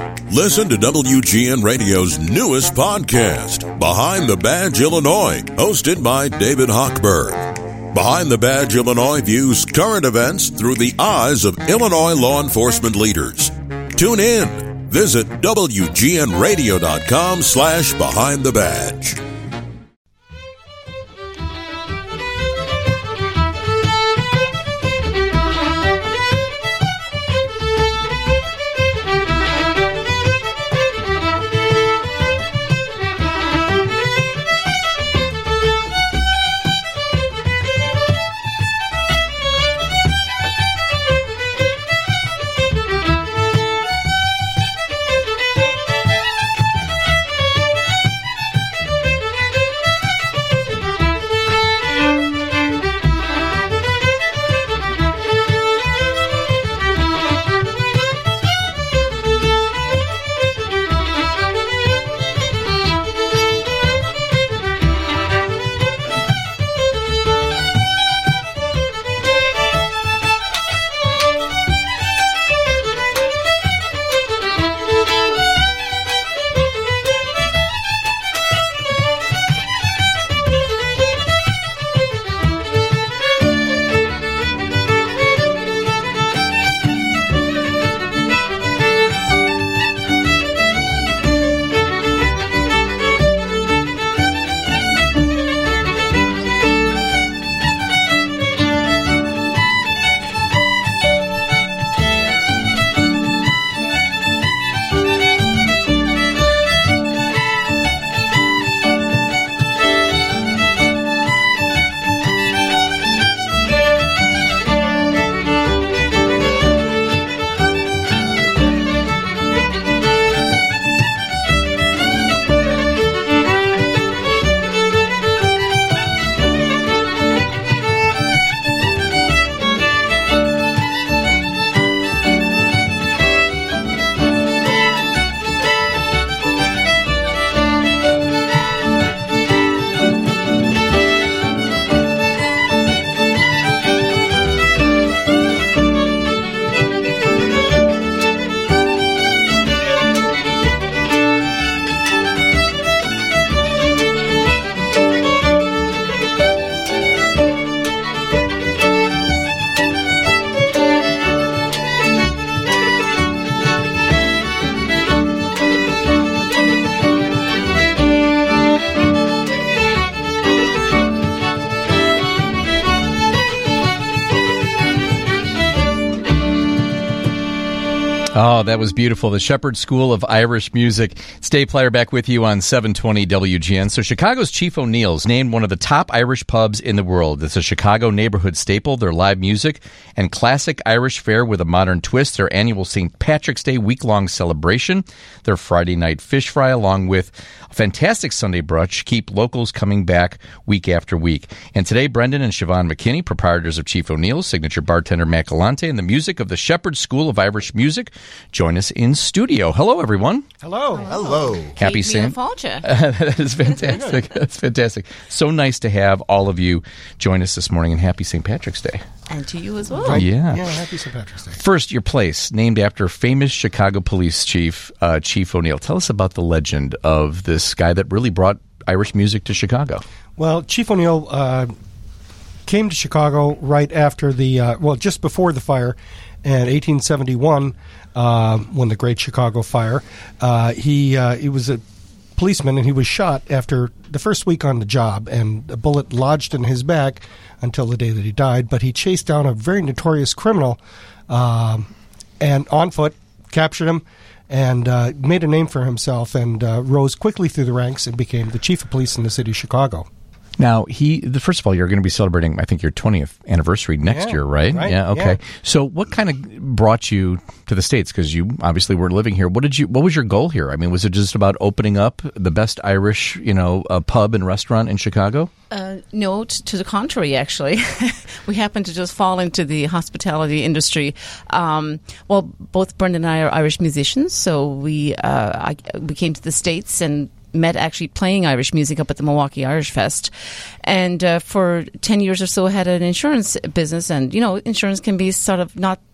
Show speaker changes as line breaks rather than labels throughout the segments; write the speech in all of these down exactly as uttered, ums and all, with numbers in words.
Listen to W G N Radio's newest podcast, Behind the Badge Illinois, hosted by David Hochberg. Behind the Badge Illinois views current events through the eyes of Illinois law enforcement leaders. Tune in. Visit W G N radio dot com slash behind the badge.
Oh, that was beautiful. The Shepherd School of Irish Music. It's Dave Plyer back with you on seven twenty W G N. So Chicago's Chief O'Neill's named one of the top Irish pubs in the world. It's a Chicago neighborhood staple. Their live music and classic Irish fare with a modern twist. Their annual Saint Patrick's Day week-long celebration. Their Friday night fish fry along with a fantastic Sunday brunch keep locals coming back week after week. And today, Brendan and Siobhan McKinney, proprietors of Chief O'Neill's, signature bartender Matt Galante, and the music of the Shepherd School of Irish Music, join us in studio. Hello, everyone.
Hello.
Hello.
Happy Saint. That is fantastic. That's fantastic. So nice to have all of you join us this morning, and happy Saint Patrick's Day.
And to you as well.
Right. Yeah.
Yeah, happy Saint Patrick's Day.
First, your place, named after famous Chicago police chief, uh, Chief O'Neill. Tell us about the legend of this guy that really brought Irish music to Chicago.
Well, Chief O'Neill uh, came to Chicago right after the, uh, well, just before the fire in eighteen seventy-one, uh, when the Great Chicago Fire. Uh, he uh, he was a policeman, and he was shot after the first week on the job, and a bullet lodged in his back until the day that he died. But he chased down a very notorious criminal, um, and on foot, captured him, and uh, made a name for himself, and uh, rose quickly through the ranks and became the chief of police in the city of Chicago.
Now, he. The, first of all, you're going to be celebrating, I think, your twentieth anniversary next
Yeah,
year, right?
right,
Yeah. Okay.
yeah.
So, what kind of brought you to the States? Because you obviously weren't living here. What did you? What was your goal here? I mean, was it just about opening up the best Irish, you know, uh, pub and restaurant in Chicago?
Uh, no, t- to the contrary, actually. We happened to just fall into the hospitality industry. Um, well, both Brendan and I are Irish musicians, so we uh, I, we came to the States and met actually playing Irish music up at the Milwaukee Irish Fest. And uh, for ten years or so, I had an insurance business. And, you know, insurance can be sort of not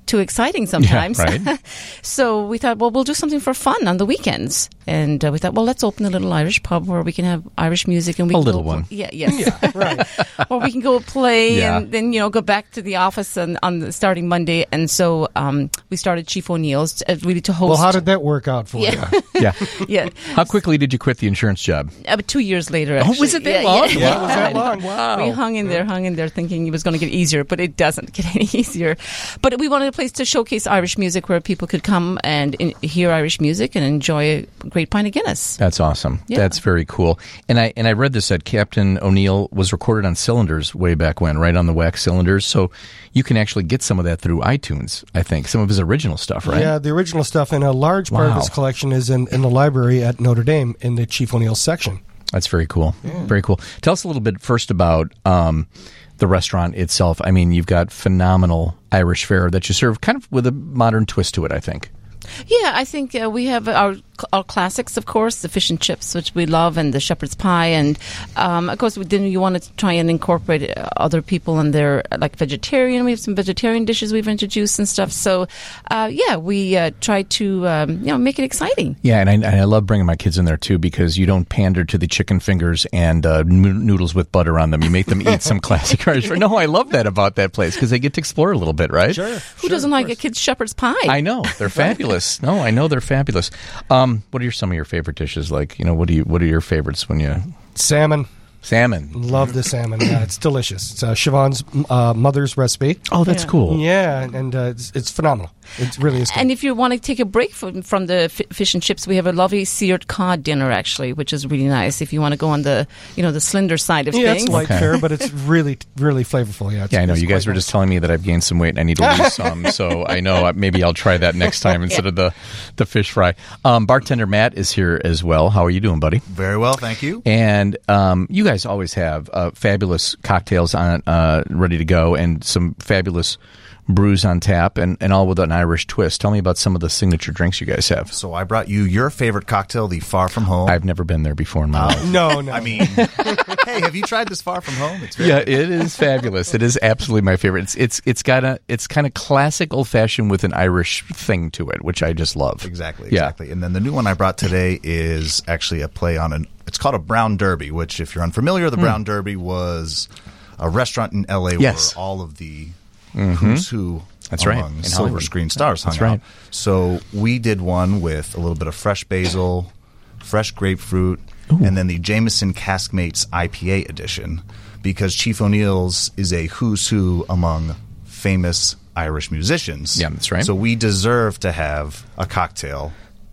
too exciting sometimes.
Yeah, right.
So we thought, well, we'll do something for fun on the weekends. And uh, we thought, well, let's open a little Irish pub where we can have Irish music. And we
A
can
little
go,
one.
Yeah, yes.
Yeah, right.
Or we can go play
Yeah.
and then, you know, go back to the office on, on the starting Monday. And so um, we started Chief O'Neill's uh, really to host.
Well, how did that work out for
Yeah.
you?
Yeah.
Yeah.
How quickly did you quit the insurance job?
About two years later,
Oh,
actually.
was it that
Yeah,
long?
yeah.
Yeah, it was that long.
Wow.
We hung in there, hung in there, thinking it was going to get easier, but it doesn't get any easier. But we wanted a place to showcase Irish music where people could come and in, hear Irish music and enjoy a great pint of Guinness.
That's awesome.
Yeah.
That's very cool. And I and I read this that Captain O'Neill was recorded on cylinders way back when, right on the wax cylinders. So you can actually get some of that through iTunes, I think. Some of his original stuff, right?
Yeah, the original stuff, and a large part
Wow.
of his collection is in, in the library at Notre Dame in the Chief O'Neill section.
That's very cool. Very cool. Tell us a little bit first about um, the restaurant itself. I mean, you've got phenomenal Irish fare that you serve kind of with a modern twist to it, I think.
Yeah, I think uh, we have our our classics, of course, the fish and chips, which we love, and the shepherd's pie, and um, of course, we didn't. You wanted to try and incorporate uh, other people and their like vegetarian. We have some vegetarian dishes we've introduced and stuff. So, uh, yeah, we uh, try to um, you know make it exciting.
Yeah, and I, and I love bringing my kids in there too because you don't pander to the chicken fingers and uh, n- noodles with butter on them. You make them eat some classic Irish food. No, I love that about that place because they get to explore a little bit, right?
Sure.
Who doesn't like a kid's shepherd's pie?
I know they're fabulous. No, I know they're fabulous. Um, what are your, some of your favorite dishes? Like, you know, what do you what are your favorites when you
Salmon.
salmon?
Love the salmon. Yeah, it's delicious. It's uh, Siobhan's uh, mother's recipe.
Oh, that's
Yeah.
cool.
Yeah, and uh, it's, it's phenomenal. It really is good.
And if you want to take a break from, from the f- fish and chips, we have a lovely seared cod dinner, actually, which is really nice. If you want to go on the, you know, the slender side of
yeah,
things.
it's light
Okay.
fare, but it's really, really flavorful. Yeah, it's,
Yeah, I know.
it's
You guys
quite
were just
nice.
telling me that I've gained some weight and I need to lose some. So I know uh, maybe I'll try that next time instead of the, the fish fry. Um, bartender Matt is here as well. How are you doing, buddy?
Very well, thank you.
And um, you guys always have uh, fabulous cocktails on uh, ready to go and some fabulous brews on tap and, and all with an Irish twist. Tell me about some of the signature drinks you guys have.
So I brought you your favorite cocktail, the Far From Home.
I've never been there before in my life.
No, no.
I mean, hey, have you tried this Far From Home? It's very
Yeah, it is fabulous. It is absolutely my favorite. It's it's it's got a it's kind of classic old fashioned with an Irish thing to it, which I just love.
Exactly,
Yeah.
exactly. And then the new one I brought today is actually a play on an. It's called a Brown Derby, which, if you're unfamiliar, the Brown Derby was a restaurant in L A
Yes.
where all of the who's who
That's right,
among
in
silver
Hollywood.
screen stars hung
That's right.
out. So we did one with a little bit of fresh basil, fresh grapefruit, and then the Jameson Caskmates I P A edition, because Chief O'Neill's is a who's who among famous Irish musicians.
Yeah, that's right.
So we deserve to have a cocktail.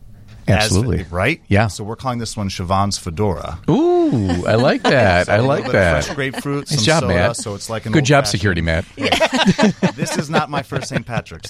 as-
Absolutely.
right?
Yeah.
So we're calling this one Siobhan's Fedora.
Ooh, I like that. I
A
like
little bit of
that.
fresh grapefruit,
Nice
some
job,
soda,
Matt.
so it's like an
Good job,
old-fashioned-
security, Matt.
This is not my first Saint Patrick's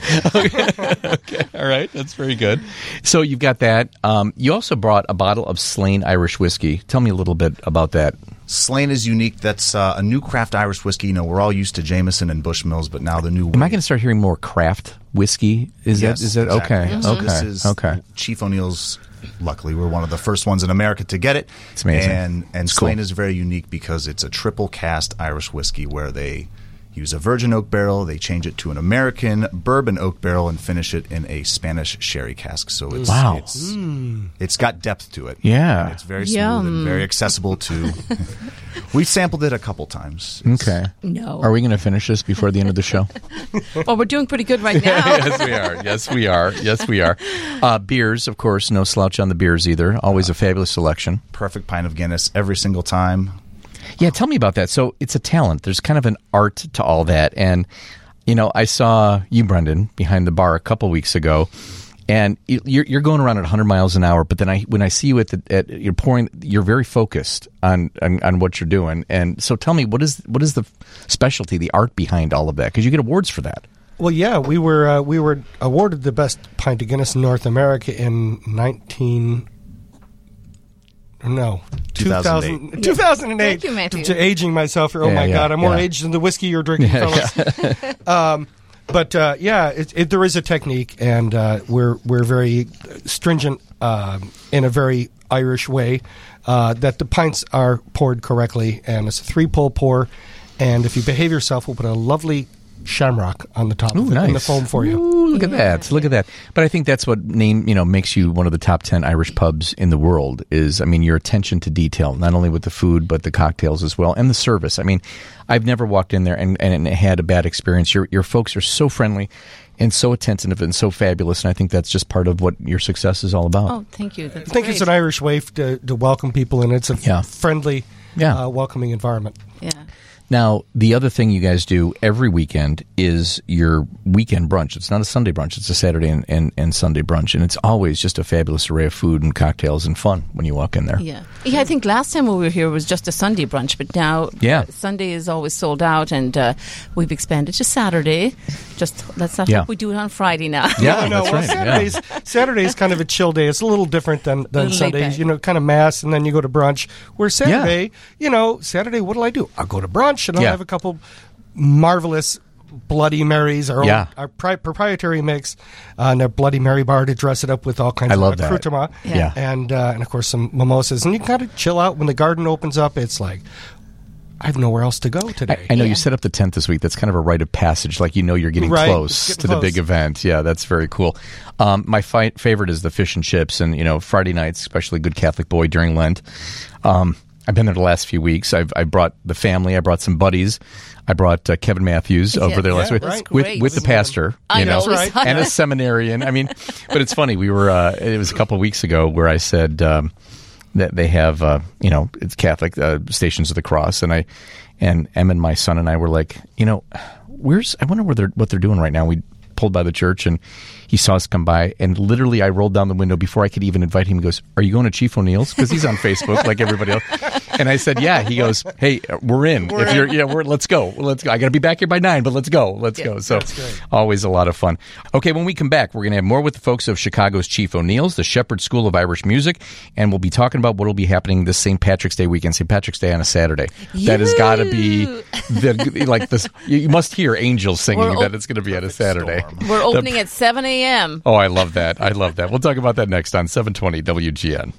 Day.
All right, that's very good. So you've got that. Um, you also brought a bottle of Slane Irish whiskey. Tell me a little bit about that.
Slane is unique. That's uh, a new craft Irish whiskey. You know, we're all used to Jameson and Bushmills, but now the new.
Am I going to start hearing more craft whiskey? Is
Yes,
that is that
exactly.
okay?
So
Okay.
this is
okay.
Chief O'Neill's. Luckily, we're one of the first ones in America to get it.
It's amazing.
And and
It's cool.
Slane is very unique because it's a triple cast Irish whiskey where they use a virgin oak barrel, they change it to an American bourbon oak barrel, and finish it in a Spanish sherry cask. So it's
Wow.
it's, it's got depth to it.
Yeah.
And it's very smooth
Yum.
and very accessible to. We've sampled it a couple times. It's-
Okay.
No.
Are we going to finish this before the end of the show?
Well, we're doing pretty good right now.
Yes, we are. Yes, we are. Yes, we are. Uh, beers, of course, no slouch on the beers either. Always a fabulous selection.
Perfect pint of Guinness every single time.
Yeah, tell me about that. So it's a talent. There's kind of an art to all that. And, you know, I saw you, Brendan, behind the bar a couple weeks ago, and you're, you're going around at one hundred miles an hour. But then I, when I see you at the, at, you're pouring, you're very focused on, on, on what you're doing. And so tell me, what is what is the specialty, the art behind all of that? Because you get awards for that.
Well, yeah, we were uh, we were awarded the best pint of Guinness in North America in nineteen. No,
two thousand eight.
two thousand eight.
Thank you, Matthew.
To aging myself here. Oh
Yeah,
my
yeah,
God, I'm more
yeah.
aged than the whiskey you're drinking, fellas. um, but uh, yeah, it, it, there is a technique, and uh, we're we're very stringent um in a very Irish way uh, that the pints are poured correctly, and it's a three pull pour. And if you behave yourself, we'll put a lovely shamrock on the top
Ooh,
of it
nice.
and the foam for you.
Ooh, look at that! Look at that! But I think that's what name you know makes you one of the top ten Irish pubs in the world. Is I mean your attention to detail, not only with the food but the cocktails as well, and the service. I mean, I've never walked in there and, and had a bad experience. Your your folks are so friendly and so attentive and so fabulous, and I think that's just part of what your success is all about.
Oh, thank you. That's
I think
great.
it's an Irish way to, to welcome people, and it's a
Yeah.
friendly,
Yeah.
uh, welcoming environment.
Yeah.
Now, the other thing you guys do every weekend is your weekend brunch. It's not a Sunday brunch. It's a Saturday and, and, and Sunday brunch. And it's always just a fabulous array of food and cocktails and fun when you walk in there.
Yeah. Yeah, I think last time we were here was just a Sunday brunch, but now
Yeah.
uh, Sunday is always sold out, and uh, we've expanded to Saturday. Just let's not
Yeah.
hope we do it on Friday now.
Yeah,
no,
that's
well,
right.
Saturdays,
Yeah.
Saturday's kind of a chill day. It's a little different than, than
Little laid
Sundays.
back.
You know, kind of mass, and then you go to brunch. Where Saturday, you know, Saturday, what'll I do? I'll go to brunch, and I'll
Yeah.
have a couple marvelous Bloody Marys, our,
Yeah.
own, our pri- proprietary mix, uh, and a Bloody Mary bar to dress it up with all kinds
I
of
love that.
accoutrement.
Yeah.
Yeah.
And, uh, and, of course, some mimosas. And you kind of chill out when the garden opens up. It's like, I have nowhere else to go today.
I, I know
Yeah.
you set up the tent this week. That's kind of a rite of passage, like you know you're getting
Right,
close
it's getting
to the
close.
big event. Yeah, that's very cool. Um, my fi- favorite is the fish and chips, and you know Friday nights, especially Good Catholic Boy during Lent. Um, I've been there the last few weeks. I've I brought the family. I brought some buddies. I brought uh, Kevin Matthews over there
Yeah,
last week
right.
with
Great.
with the pastor,
I
you know,
know. That's
right.
and a seminarian. I mean, but it's funny. We were uh, it was a couple of weeks ago where I said um, that they have uh, you know it's Catholic uh, Stations of the Cross, and I and Em and my son and I were like, you know, where's I wonder where they're what they're doing right now. We pulled by the church and he saw us come by, and literally I rolled down the window before I could even invite him. He goes, "Are you going to Chief O'Neill's?" Because he's on Facebook like everybody else. And I said, "Yeah." He goes, "Hey, we're in.
We're
if
in.
you're, yeah, we're let's go. Let's go. I got to be back here by nine, but let's go. Let's go." So always a lot of fun. Okay, when we come back, we're going to have more with the folks of Chicago's Chief O'Neill's, the Shepherd School of Irish Music, and we'll be talking about what will be happening this Saint Patrick's Day weekend. Saint Patrick's Day on a Saturday. That has got to be the like this. You must hear angels singing
We're
that
op-
it's going to be on a Saturday.
We're opening at seven a.m.
Oh, I love that. I love that. We'll talk about that next on seven twenty W G N.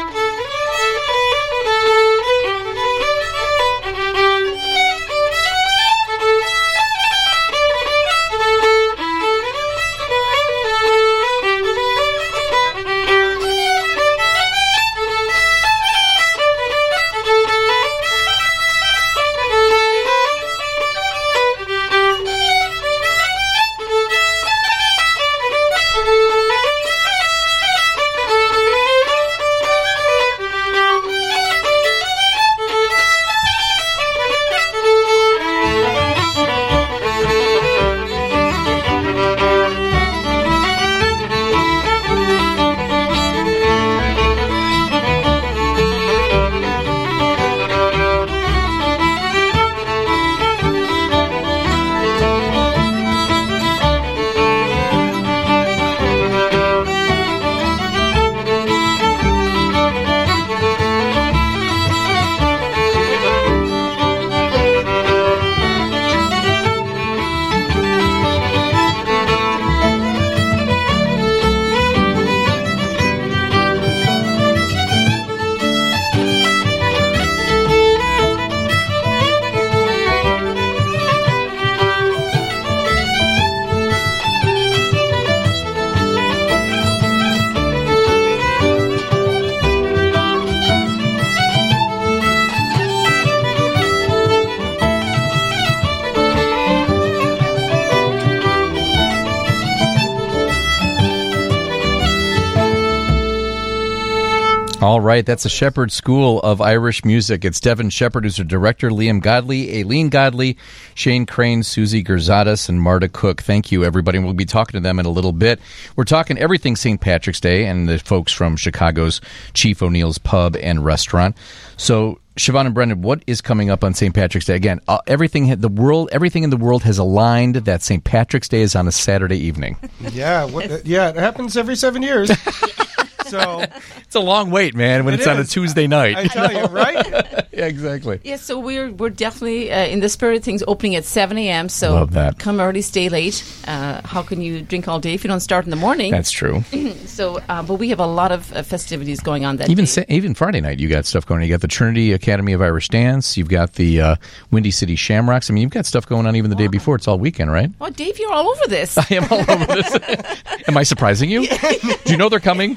All right, that's the Shepherd School of Irish Music. It's Devin Shepherd, who's the director, Liam Godley, Aileen Godley, Shane Crane, Susie Gerzadas, and Marta Cook. Thank you, everybody. We'll be talking to them in a little bit. We're talking everything Saint Patrick's Day and the folks from Chicago's Chief O'Neill's Pub and Restaurant. So, Siobhan and Brendan, what is coming up on Saint Patrick's Day? Again, uh, everything the world, everything in the world has aligned that Saint Patrick's Day is on a Saturday evening.
Yeah, what, uh, yeah, it happens every seven years. So
It's a long wait, man, when
It
it's on a
is.
Tuesday night.
I tell you, right?
yeah, exactly.
Yeah, so we're we're definitely uh, in the spirit of things. Opening at seven a.m. So
Love that.
Come early, stay late. Uh, how can you drink all day if you don't start in the morning?
That's true.
So, uh, but we have a lot of uh, festivities going on that
Even
day.
sa- even Friday night, you got stuff going on. You got the Trinity Academy of Irish Dance. You've got the uh, Windy City Shamrocks. I mean, you've got stuff going on even the day before. It's all weekend, right?
Oh, Dave, you're all over this.
I am all over this. Am I surprising you? Do you know they're coming?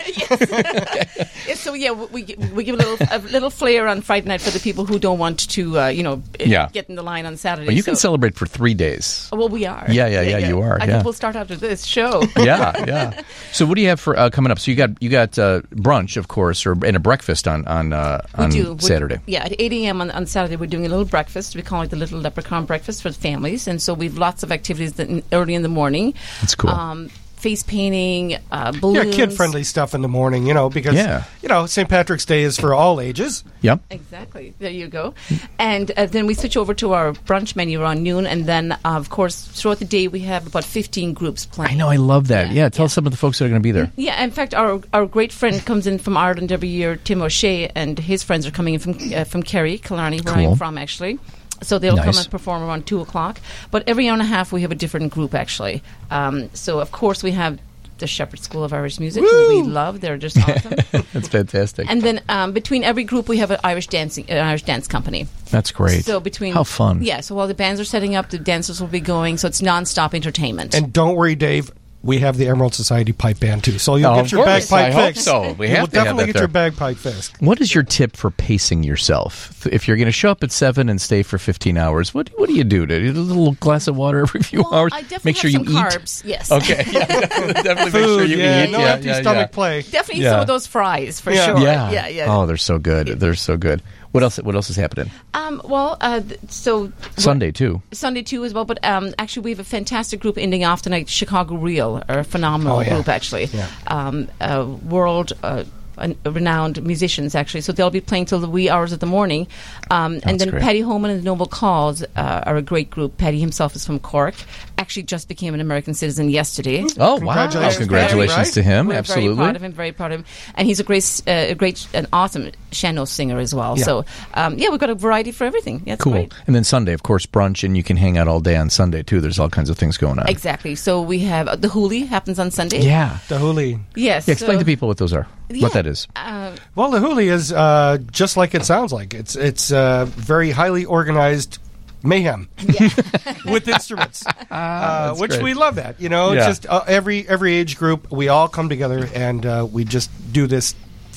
Yeah, so yeah, we we give a little a little flair on Friday night for the people who don't want to, uh, you know,
Yeah.
get in the line on Saturday.
Well, you
so.
can celebrate for three days.
Well, we are.
Yeah, yeah, yeah, you are,
I
yeah.
think we'll start after this show.
Yeah, yeah. So, what do you have for uh, coming up? So, you got you got uh, brunch, of course, or and a breakfast on on uh,
We
on
do. We're-
Saturday.
Yeah, at eight a.m. On, on Saturday, we're doing a little breakfast. We call it the Little Leprechaun Breakfast for the families. And so we've lots of activities that in, early in the morning.
That's cool.
Um, face painting, uh,
Yeah,
balloons.
kid-friendly stuff in the morning, you know, because,
Yeah.
you know, Saint Patrick's Day is for all ages.
Yep.
Exactly. There you go. And uh, then we switch over to our brunch menu around noon. And then, uh, of course, throughout the day, we have about fifteen groups playing.
I know. I love that. Yeah.
Yeah,
tell
yeah.
us some of the folks that are going to be there.
Yeah, in fact, our our great friend comes in from Ireland every year, Tim O'Shea, and his friends are coming in from uh, from Kerry, Killarney, where
Cool.
I'm from, actually. So they'll
Nice.
come and perform around two o'clock. But every hour and a half, we have a different group, actually. Um, so, of course, we have the Shepherd School of Irish Music, who we love. They're just awesome.
That's fantastic.
And then um, between every group, we have an Irish dancing, an Irish dance company.
That's great.
So between
How fun.
Yeah. So while the bands are setting up, the dancers will be going. So it's nonstop entertainment.
And don't worry, Dave, we have the Emerald Society pipe band, too. So you'll
Oh,
get
of
your
course.
bagpipe
I hope
fixed.
so. We
You
have
will
to have
definitely
that
get your
there.
bagpipe fixed.
What is your tip for pacing yourself? If you're going to show up at seven and stay for fifteen hours, what what do you do? Do you do a little glass of water every few
Well,
hours?
I definitely
Make sure
have
you
some
eat.
carbs. Yes.
Okay, yeah, definitely, definitely make
Food,
sure you
yeah,
eat.
no
yeah,
empty
yeah,
stomach
yeah.
play.
Definitely
Yeah.
some of those fries for
Yeah.
sure.
Yeah.
Yeah. Yeah.
Oh, they're so good. They're so good. What else? What else is happening?
Um, well, uh, th- so
Sunday too.
Sunday too as well. But um, actually, we have a fantastic group ending off tonight. Chicago Reel, are a phenomenal
Oh, yeah.
group actually.
Yeah.
Um, uh, world. Uh, an- renowned musicians actually, so they'll be playing till the wee hours of the morning. Um, and
That's
then
great.
Paddy Holman and the Noble Cause uh, are a great group. Paddy himself is from Cork. Actually, just became an American citizen yesterday.
Oh wow!
Congratulations.
Congratulations
Right?
to him.
We're
Absolutely.
very proud of him. Very proud of him, and he's a great, uh, a great, an awesome Shano singer as well.
Yeah.
So, um, yeah, we've got a variety for everything. Yeah, it's
Cool.
great.
And then Sunday, of course, brunch, and you can hang out all day on Sunday too. There's all kinds of things going on.
Exactly. So we have uh, the Hooli happens on Sunday.
Yeah.
The hoolie.
Yes.
Yeah, explain
so,
to people what those are.
yeah,
What that is.
Uh,
Well, the hoolie is uh, just like it sounds like. It's it's uh, very highly organized mayhem with instruments, uh, which
great.
we love. That you know,
Yeah.
it's just uh, every every age group we all come together and uh, we just do this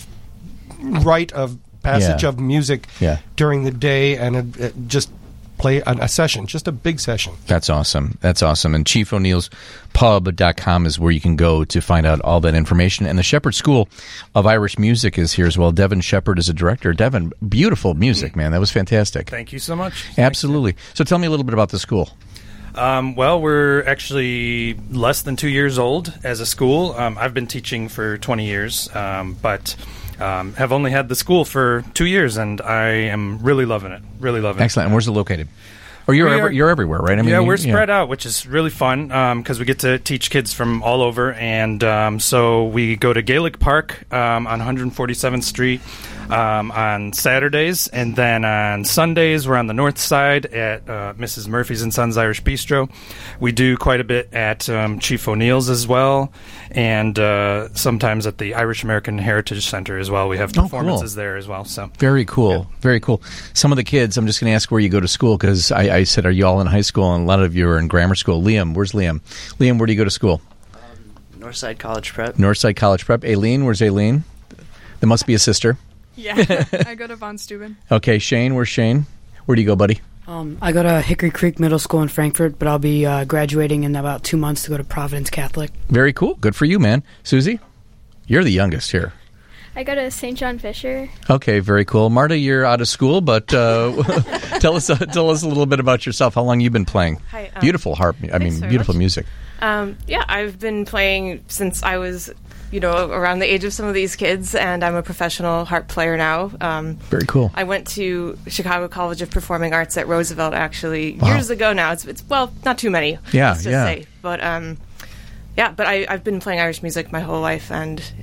rite of passage
Yeah.
of music
Yeah.
during the day and uh, uh, just play a, a session, just a big session.
That's awesome. That's awesome. And chief o'neills pub dot com is where you can go to find out all that information. And the Shepherd School of Irish Music is here as well. Devin Shepherd is a director. Devin, beautiful music, man. That was fantastic.
Thank you so much.
Absolutely. So tell me a little bit about the school.
Um, well, we're actually less than two years old as a school. Um, I've been teaching for twenty years, um, but um, have only had the school for two years, and I am really loving it. Really loving it.
Excellent. And where's it located? Or you're
We
ever,
are-
you're everywhere, right? I
yeah,
you-
we're spread out, which is really fun because we get to teach kids from all over. And um, so we go to Gaelic Park um, on one hundred forty-seventh Street um, on Saturdays. And then on Sundays, we're on the north side at uh, Missus Murphy's and Sons Irish Bistro. We do quite a bit at um, Chief O'Neill's as well. And uh, sometimes at the Irish American Heritage Center as well. We have
Oh, cool.
performances there as well. So
Very cool. Very cool. Some of the kids, I'm just going to ask where you go to school because I, I said, are you all in high school? And a lot of you are in grammar school. Liam, where's Liam? Liam, where do you go to school?
Northside College Prep.
Northside College Prep. Aileen, where's Aileen? There must be a sister.
Yeah, I go to Von Steuben.
Okay, Shane, where's Shane? Where do you go, buddy?
Um, I go to Hickory Creek Middle School in Frankfurt, but I'll be uh, graduating in about two months to go to Providence Catholic.
Very cool. Good for you, man. Susie, you're the youngest here.
I go to Saint John Fisher.
Okay, very cool. Marta, you're out of school, but uh, tell us uh, tell us a little bit about yourself. How long you been playing?
Hi, um,
beautiful harp. I mean,
very
beautiful
much.
music.
Um, yeah, I've been playing since I was, you know, around the age of some of these kids, and I'm a professional harp player now. Um,
Very cool.
I went to Chicago College of Performing Arts at Roosevelt actually
Wow.
years ago now. It's, it's well, not too many.
Yeah,
let's just
yeah.
Say. But um, yeah, but I, I've been playing Irish music my whole life, and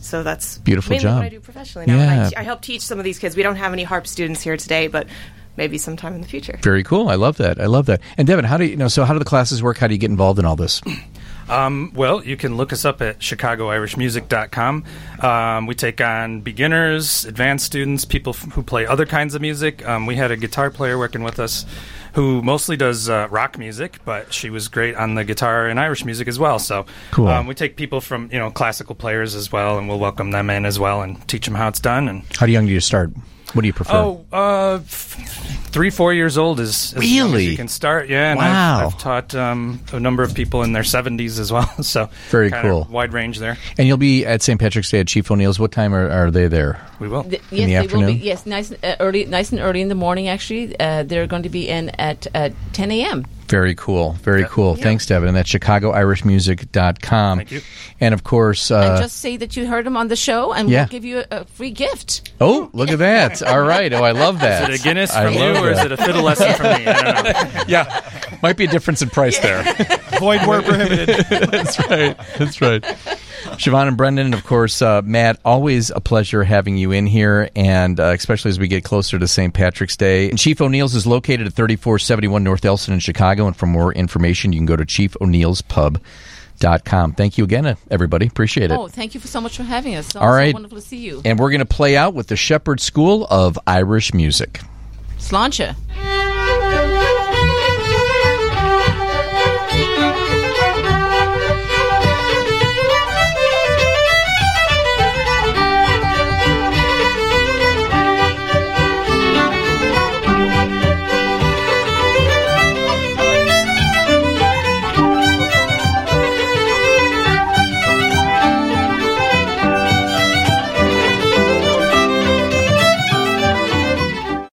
So that's
beautiful
mainly
job.
what I do professionally now.
Yeah.
And I, I help teach some of these kids. We don't have any harp students here today, but maybe sometime in the future.
Very cool. I love that. I love that. And Devin, how do you, you know? So how do the classes work? How do you get involved in all this?
Um, well, you can look us up at chicago irish music dot com. Um, we take on beginners, advanced students, people f- who play other kinds of music. Um, we had a guitar player working with us who mostly does uh, rock music, but she was great on the guitar and Irish music as well. So
cool.
um, we take people from, you know, classical players as well, and we'll welcome them in as well and teach them how it's done. And
how young do you start? What do you prefer?
Oh, uh, f- three, four years old is, is
really
you can start. Yeah, and
wow.
I've, I've taught um, a number of people in their seventies as well. So
very
kind
cool,
of wide range there.
And you'll be at Saint Patrick's Day at Chief O'Neill's. What time are, are they there?
We will.
The, yes,
in the
they
afternoon.
will be. Yes, nice uh, early, nice and early in the morning. Actually, uh, they're going to be in at uh, ten a.m.
Very cool. Very
yep.
cool.
Yep.
Thanks, Devin. And that's chicago irish music dot com.
Thank you.
And, of course... Uh,
and just say that you heard them on the show, and
yeah.
we'll give you a, a free gift.
Oh, look at that. All right. Oh, I love that.
Is it a Guinness
I
from you,
love
or is
that.
it a fiddle lesson from me? I don't know.
Yeah. Might be a difference in price there.
Void where prohibited.
That's right. That's right. Siobhan and Brendan, and of course, uh, Matt, always a pleasure having you in here, and uh, especially as we get closer to Saint Patrick's Day. And Chief O'Neill's is located at thirty-four seventy-one North Elston in Chicago, and for more information, you can go to chief o'neills pub dot com. Thank you again, everybody. Appreciate it.
Oh, thank you for so much for having us.
All right.
So wonderful to see you.
And we're going to play out with the Shepherd School of Irish Music.
Sláinte.